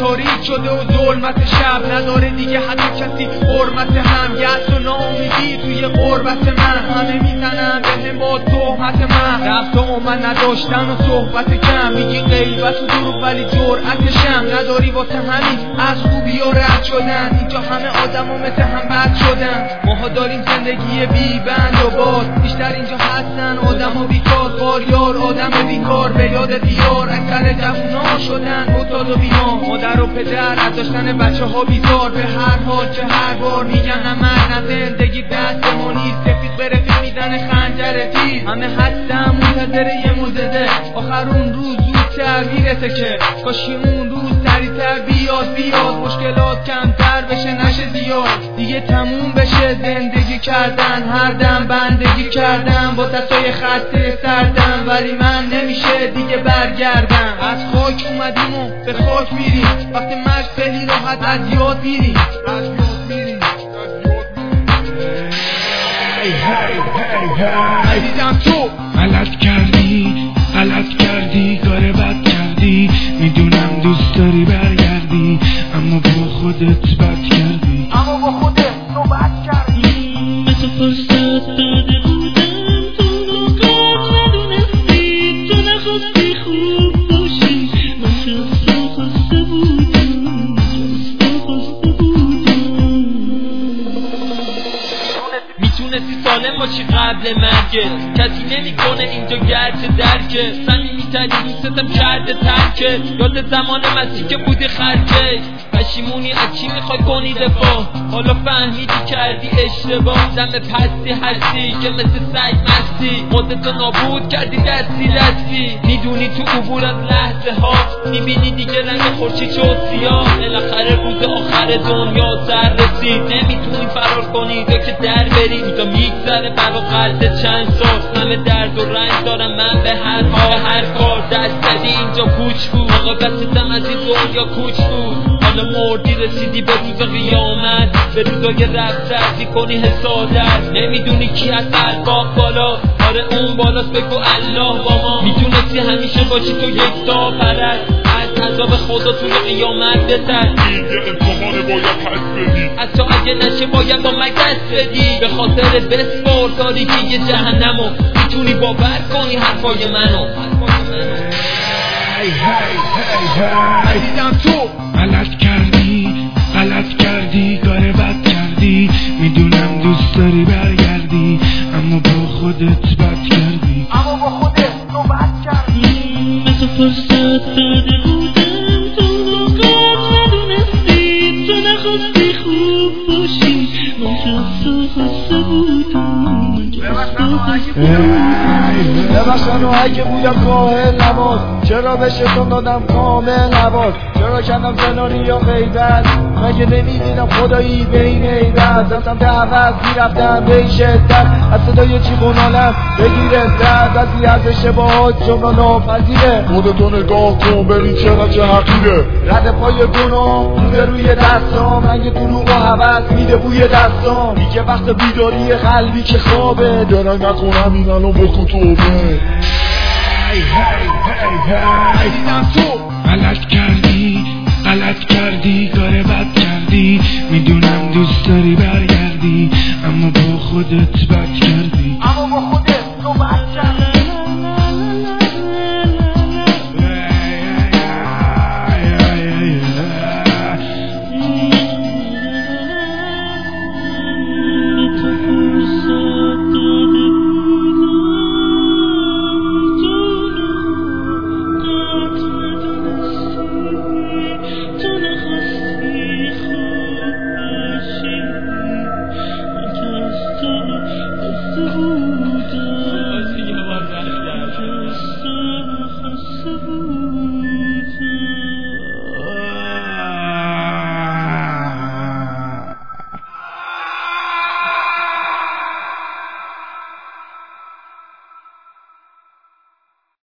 تاریک شده و ظلمت شب نداره دیگه حتی کسی حرمت هم. یأس و ناامیدی توی قربت من، همه میزنن بهم با تهمت من. رفت و اومد نداشتن و صحبت کم، میگی غیبت و دروغ ولی جرأتشم نداری. واسه همین از خوبی ها رد شدن، اینجا همه آدم ها مثل هم بد شدن. ماها داریم زندگی بی بند و باز، بیشتر اینجا هستن آدم ها بیکار. باریار آدم بیکار به یاد دیار، اکثر جوونا شدن معتاد و بیمار. مادر و پدر از داشتن بچه ها بیزار، به هر حال چه هر بار میگن نه من نه زندگی دست ما نیست. سفید به رفیق میزنه خنجر تیز، همه هستن منتظر یه معجزه. آخر اون روز زودتر میرسه که کاشی اون روز سریعتر بیاد مشکلات کمتر بشه نشه زیاد. دیگه تموم بشه زندگی کردن، هر دم بندگی کردن با دستای خسته سردم. ولی من نمیشه دیگه برگردم، از خاک اومدیم و به خاک میریم. وقتی مرگ خیلی راحت از یاد میریم. عزیزم تو غلط کردی کار بد کردی، میدونم دوست داری برگردی اما با خودت بد کردی. مثل فرصت داده بودم تو نقاط ندونستی، تو نخواستی خوب باشی، من شستا خواسته بودم. میتونستی سالم باشی قبل مرگه، کسی نمیکنه اینجا گرچه درکه. صمیمی‌ترین دوستم کرده ترکه، یاد زمان مسیح که بودی خرکه. پشیمونی از چی میخوای کنی دفاع، حالا فهمیدی کردی اشتباه. دم پستی هستی که مثل سگ مستی، خودتو نابود کردی دستی. میدونی تو عبور از لحظه ها میبینی دیگه رنگ خورشید شد سیاه. بالاخره روز آخر دنیا سر رسید، نمیتونی فرار کنی تو که در بری. اینجا میگذره برا قلبت چند سال، همه درد و رنج دارم من به هر حال. هر کار دست زدی اینجا پوچ بود، عاقبتتم از این دنیا کوچ بود. حالا مردی رسیدی به روز قیامت، به روزای رفتردی کنی حسادت. نمیدونی کی از الباق بالا، آره اون بالاست بگو الله با ما. میتونستی همیشه باشی تو یکتا پرست، از عذاب خدا توی قیامت بتر. دیگه امتحان باید پس بدی، حتی اگه نشه باید با من دست بدی. به خاطر بسپار تاریکی جهنمو، میتونی باور کنی حرفای منو. عزیزم تو غلط کردی کار بد کردی، میدونم دوست داری برگردی اما با خودت بد کردی. مثل فرصت داده بودم تو نقاط ندونستی، تو نخواستی خوب باشی، من شستا خواسته بودم. ببخشن و اگه بودم کاهل نباز، چرا به شیطان دادم کامل نباز، چرا کردم سناریو غیبت، مگه نمیدیدم خدایی بین عیبت. دستم دعوت میرفتم به این شدت، از صدای چیخون عالم بگیره درد. از از اشتباهات جمعه ناپذیره، خودتو نگاه کن ببین چقدر چه حقیره. رد پای گناه بوده روی دستام، رنگ دروغ و هوس میده بوی دستام. دیگه وقت بیداری قلبی که خوابه، درنگ نکن همین الان بکن توبه. عزیزم تو